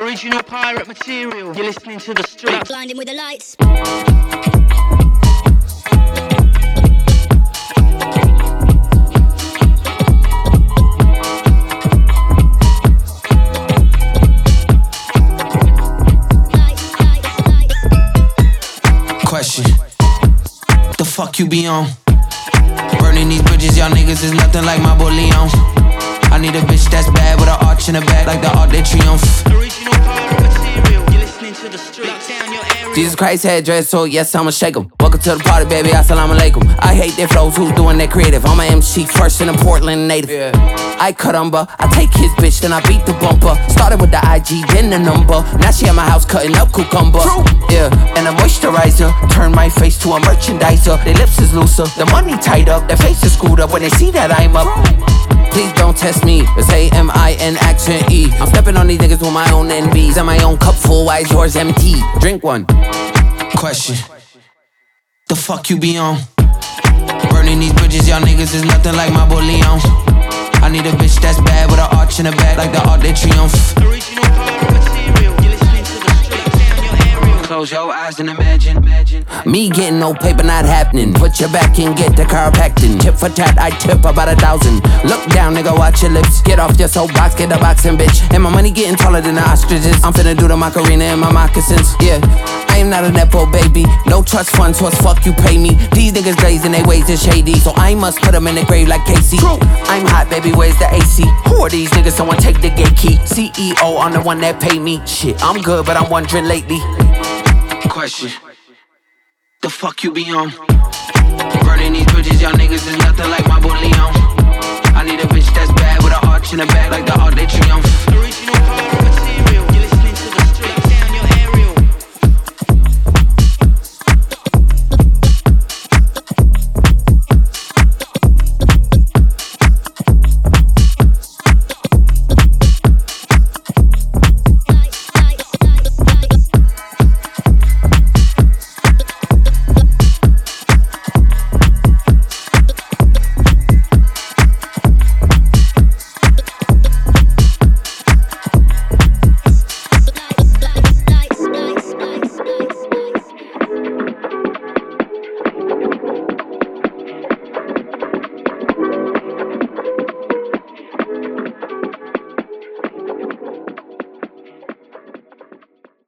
Original pirate material. You're listening to the streets. Blinding with the lights. Question. The fuck you be on? Burning these bridges, y'all niggas is nothing like my boy Leon. I need a bitch that's bad with an arch in the back, like the Arc de Triomphe. Original pirate material. You're listening to the streets. Lock down your area. Jesus Christ had dreads, so yes, I'ma shake 'em. Welcome to the party, baby, assalamu alaikum. I hate their flows, who's doing that creative? I'm a MC first and a Portland native. I cut umber, I take his bitch, then I beat the bumper. Started with the IG, then the number. Now she at my house cutting up cucumber. Yeah, and a moisturizer. Turn my face to a merchandiser. Their lips is looser, the money tied up. Their face is screwed up when they see that I'm up. Please don't test me, it's A-M-I-N accent E. I'm stepping on these niggas with my own NBs. And my own cup full, why is yours empty? Drink one. Question. The fuck you be on? Burning these bridges, y'all niggas is nothing like my boy Leon. I need a bitch that's bad with an arch in the back, like the Arc de Triomphe. Original pirate material. You're listening to the streets. Lock down your area. Close your eyes and imagine. Me getting no paper not happening. Put your back in, get the chiropractic. Tip for tat, I tip about 1,000. Look down, nigga, watch your lips. Get off your soapbox, get a boxing, bitch. And my money getting taller than the ostriches. I'm finna do the Macarena in my moccasins. Yeah, I am not a nepo baby. No trust fund, so as fuck you pay me. These niggas glazing they ways is shady, so I must put them in the grave like Casey. I'm hot, baby, where's the AC? Who are these niggas? Someone take the gate key. CEO, I'm the one that pay me. Shit, I'm good, but I'm wondering lately. Question. The fuck you be on? Burning these bridges, y'all niggas is nothing like my boy Leon. I need a bitch that's bad with an arch in the back, like the Arc de Triomphe. Original pirate